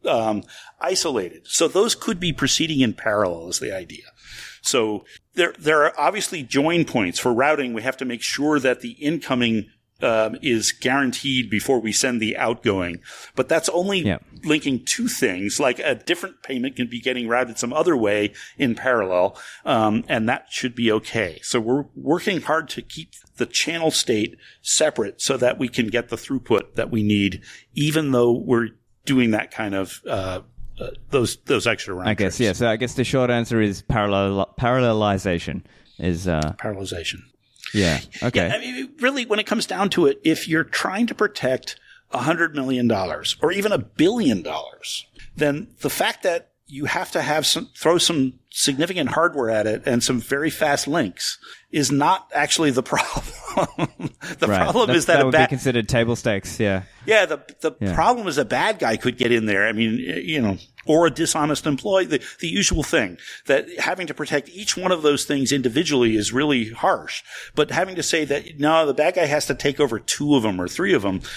Speaker 2: isolated. So those could be proceeding in parallel is the idea. So there are obviously join points for routing. We have to make sure that the incoming is guaranteed before we send the outgoing. But that's only linking 2 things, like a different payment can be getting routed some other way in parallel, and that should be okay. So we're working hard to keep the channel state separate so that we can get the throughput that we need, even though we're doing that kind of those extra round
Speaker 1: I guess,
Speaker 2: trips.
Speaker 1: yeah. So I guess the short answer is parallelization.
Speaker 2: Parallelization.
Speaker 1: Yeah. Okay.
Speaker 2: Yeah, I mean, really, when it comes down to it, if you're trying to protect $100 million or even $1 billion, then the fact that you have to throw some significant hardware at it and some very fast links is not actually the problem. The problem is that
Speaker 1: would be considered table stakes. Yeah.
Speaker 2: Yeah. The problem is a bad guy could get in there. I mean, or a dishonest employee, the usual thing that having to protect each one of those things individually is really harsh. But having to say that, no, the bad guy has to take over 2 of them or 3 of them,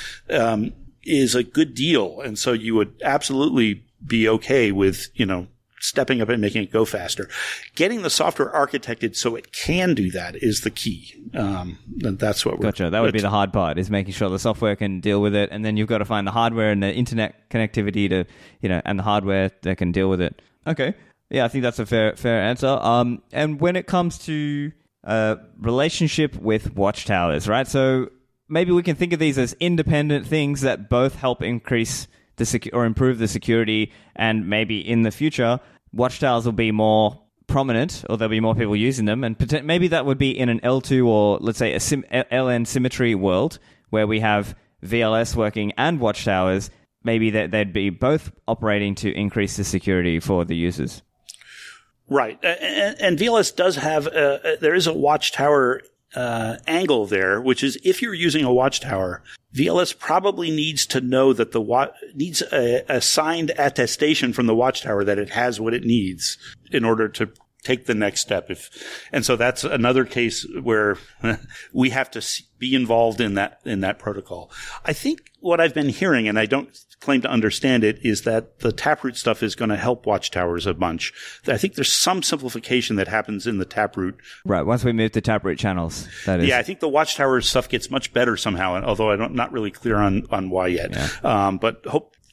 Speaker 2: is a good deal. And so you would absolutely be okay with, stepping up and making it go faster. Getting the software architected so it can do that is the key. And that's what we're...
Speaker 1: Gotcha. That would be the hard part, is making sure the software can deal with it. And then you've got to find the hardware and the internet connectivity to, and the hardware that can deal with it. Okay. Yeah, I think that's a fair answer. And when it comes to relationship with watchtowers, right? So maybe we can think of these as independent things that both help increase or improve the security, and maybe in the future, watchtowers will be more prominent, or there'll be more people using them, and maybe that would be in an L2 or, let's say, a LN symmetry world where we have VLS working and watchtowers. Maybe they'd be both operating to increase the security for the users.
Speaker 2: Right, and VLS does have there is a watchtower angle there, which is if you're using a watchtower, VLS probably needs to know that needs a signed attestation from the watchtower that it has what it needs in order to take the next step. And so that's another case where we have to be involved in that protocol. I think what I've been hearing, and I don't claim to understand it, is that the Taproot stuff is going to help watchtowers a bunch. I think there's some simplification that happens in the Taproot.
Speaker 1: Right. Once we move to Taproot channels, that is.
Speaker 2: Yeah, I think the watchtower stuff gets much better somehow, although I'm not really clear on why yet. Yeah. But hope that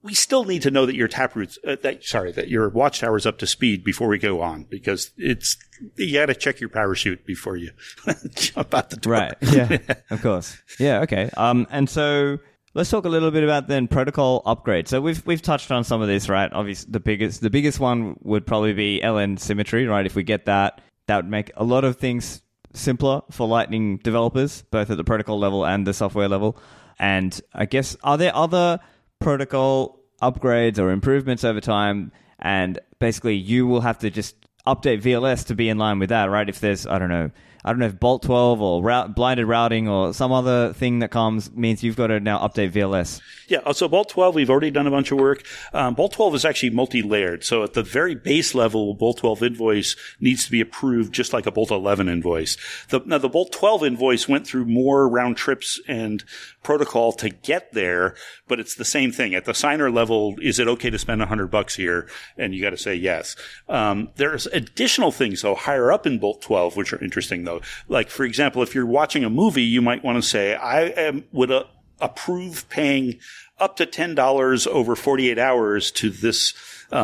Speaker 2: we still need to know that your taproot's that your watchtower's up to speed before we go on, because you got to check your parachute before you jump out the door.
Speaker 1: Right. Yeah. Of course. Yeah. Okay. And so let's talk a little bit about then protocol upgrades. So we've touched on some of this, right? Obviously, the biggest one would probably be LN symmetry, right? If we get that would make a lot of things simpler for Lightning developers, both at the protocol level and the software level. And I guess, are there other protocol upgrades or improvements over time? And basically, you will have to just update VLS to be in line with that, right? If there's, I don't know if Bolt 12 or blinded routing or some other thing that comes means you've got to now update VLS.
Speaker 2: Yeah, so Bolt 12, we've already done a bunch of work. Bolt 12 is actually multi-layered. So at the very base level, Bolt 12 invoice needs to be approved just like a Bolt 11 invoice. Now, the Bolt 12 invoice went through more round trips and protocol to get there, but it's the same thing. At the signer level, is it okay to spend $100 here? And you got to say yes. There's additional things, though, higher up in Bolt 12, which are interesting, though. Like, for example, if you're watching a movie, you might want to say, I would approve paying up to $10 over 48 hours to this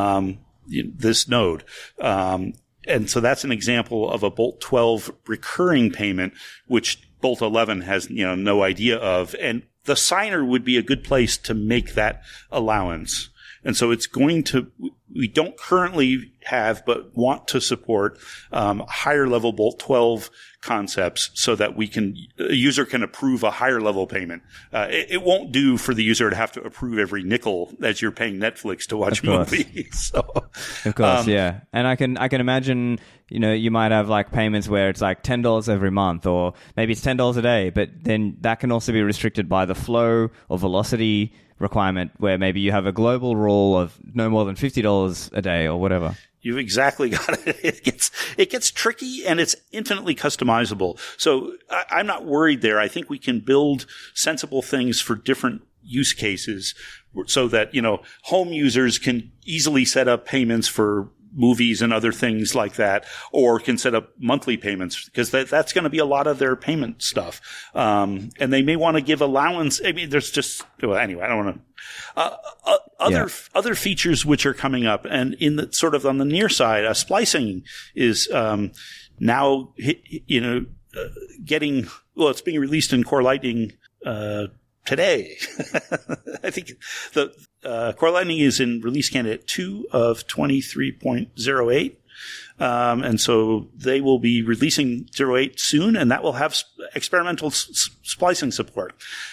Speaker 2: node. And so that's an example of a Bolt 12 recurring payment, which Bolt 11 has, no idea of. And the signer would be a good place to make that allowance. And so we don't currently have, but want to support higher level Bolt 12 concepts so that a user can approve a higher level payment. It won't do for the user to have to approve every nickel as you're paying Netflix to watch movies. So,
Speaker 1: of course, yeah. And I can imagine, you might have like payments where it's like $10 every month, or maybe it's $10 a day, but then that can also be restricted by the flow or velocity requirement, where maybe you have a global rule of no more than $50 a day or whatever.
Speaker 2: You've exactly got it. It gets tricky, and it's infinitely customizable. So I'm not worried there. I think we can build sensible things for different use cases so that, home users can easily set up payments for movies and other things like that, or can set up monthly payments, because that's going to be a lot of their payment stuff. And they may want to give allowance. I mean, there's just, anyway, I don't want to, other features which are coming up, and in the sort of on the near side, splicing is, now, it's being released in Core Lightning, today. I think the Core Lightning is in release candidate 2 of 23.08. And so they will be releasing 08 soon, and that will have experimental splicing support.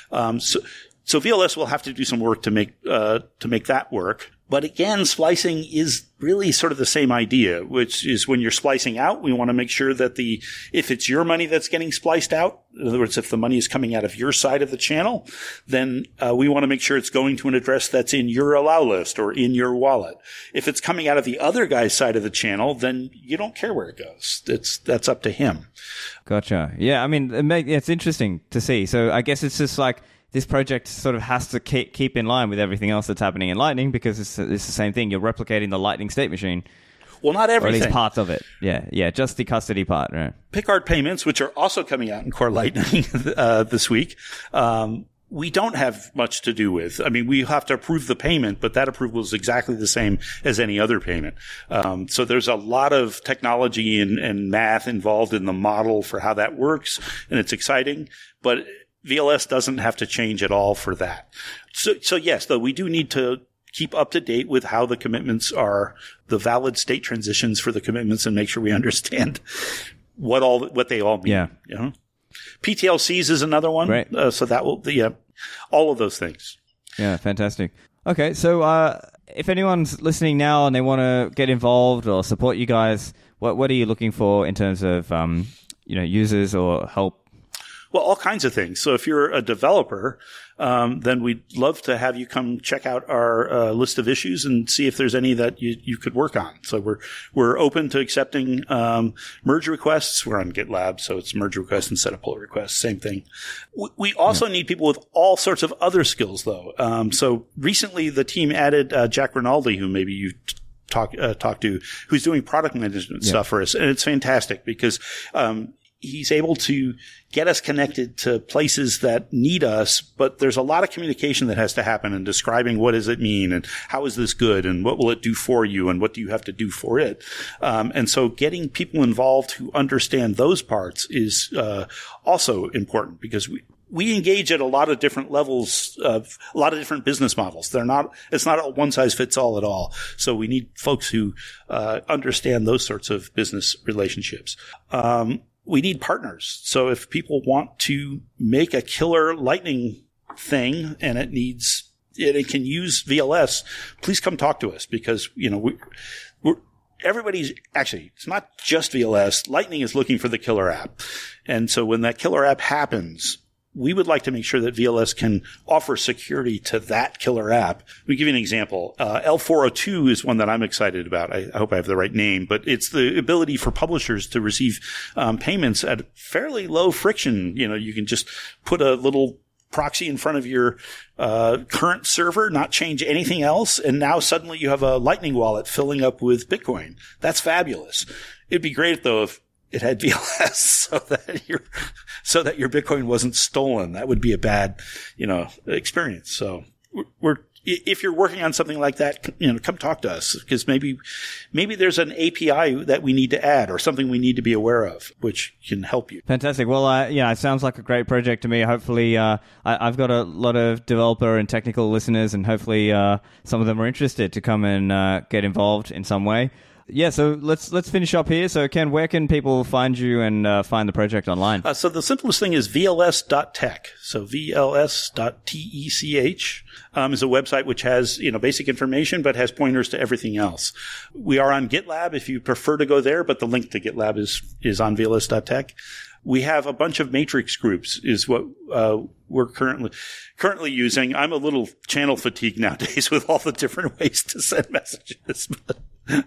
Speaker 2: So VLS will have to do some work to make that work. But again, splicing is really sort of the same idea, which is when you're splicing out, we want to make sure that if it's your money that's getting spliced out, in other words, if the money is coming out of your side of the channel, then we want to make sure it's going to an address that's in your allow list or in your wallet. If it's coming out of the other guy's side of the channel, then you don't care where it goes. That's up to him.
Speaker 1: Gotcha. Yeah, I mean, it's interesting to see. So I guess it's just like, this project sort of has to keep in line with everything else that's happening in Lightning, because it's the same thing. You're replicating the Lightning state machine.
Speaker 2: Well, not everything.
Speaker 1: Or at least parts of it. Yeah, just the custody part. Right?
Speaker 2: Picard payments, which are also coming out in Core Lightning this week, we don't have much to do with. I mean, we have to approve the payment, but that approval is exactly the same as any other payment. So there's a lot of technology and math involved in the model for how that works, and it's exciting. But VLS doesn't have to change at all for that. So yes, though, we do need to keep up to date with how the commitments are, the valid state transitions for the commitments, and make sure we understand what they all mean.
Speaker 1: Yeah.
Speaker 2: PTLCs is another one.
Speaker 1: Right.
Speaker 2: So that will, all of those things.
Speaker 1: Yeah, fantastic. Okay, so if anyone's listening now and they want to get involved or support you guys, what are you looking for in terms of users or help?
Speaker 2: Well, all kinds of things. So if you're a developer, then we'd love to have you come check out our list of issues and see if there's any that you could work on. So we're open to accepting merge requests. We're on GitLab, so it's merge requests instead of pull requests. Same thing. We also need people with all sorts of other skills, though. So recently, the team added Jack Rinaldi, who maybe you talk to, who's doing product management stuff for us, and it's fantastic because he's able to get us connected to places that need us, but there's a lot of communication that has to happen in describing what does it mean and how is this good and what will it do for you and what do you have to do for it. And so getting people involved who understand those parts is also important, because we engage at a lot of different levels of a lot of different business models. It's not a one size fits all at all. So we need folks who understand those sorts of business relationships. We need partners. So if people want to make a killer Lightning thing and it can use VLS, please come talk to us, because, it's not just VLS. Lightning is looking for the killer app. And so when that killer app happens, we would like to make sure that VLS can offer security to that killer app. Let me give you an example. L402 is one that I'm excited about. I hope I have the right name, but it's the ability for publishers to receive payments at fairly low friction. You can just put a little proxy in front of your current server, not change anything else, and now suddenly you have a Lightning wallet filling up with Bitcoin. That's fabulous. It'd be great, though, if it had VLS so that your Bitcoin wasn't stolen. That would be a bad, experience. So if you're working on something like that, come talk to us, because maybe there's an API that we need to add or something we need to be aware of, which can help you.
Speaker 1: Fantastic. Well, it sounds like a great project to me. Hopefully, I've got a lot of developer and technical listeners, and hopefully some of them are interested to come and get involved in some way. Yeah, so let's finish up here. So, Ken, where can people find you and find the project online?
Speaker 2: So the simplest thing is vls.tech. So vls.tech is a website which has, basic information, but has pointers to everything else. We are on GitLab if you prefer to go there, but the link to GitLab is on vls.tech. We have a bunch of matrix groups is what we're currently using. I'm a little channel fatigued nowadays with all the different ways to send messages. But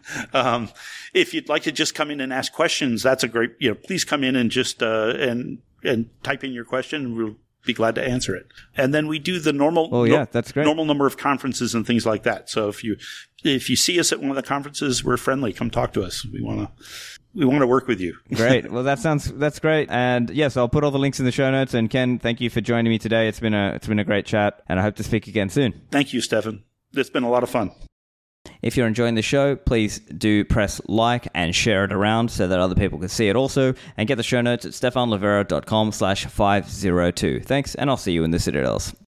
Speaker 2: if you'd like to just come in and ask questions, that's a great, please come in and just and type in your question, and we'll be glad to answer it. And then we do the normal
Speaker 1: that's great.
Speaker 2: Normal number of conferences and things like that. So if you see us at one of the conferences, we're friendly. Come talk to us. We want to work with you.
Speaker 1: Great. Well, that's great. And yes, I'll put all the links in the show notes. And Ken, thank you for joining me today. It's been a great chat, and I hope to speak again soon.
Speaker 2: Thank you, Stefan. It's been a lot of fun.
Speaker 1: If you're enjoying the show, please do press like and share it around so that other people can see it also, and get the show notes at stefanlivera.com/502. Thanks, and I'll see you in the Citadels.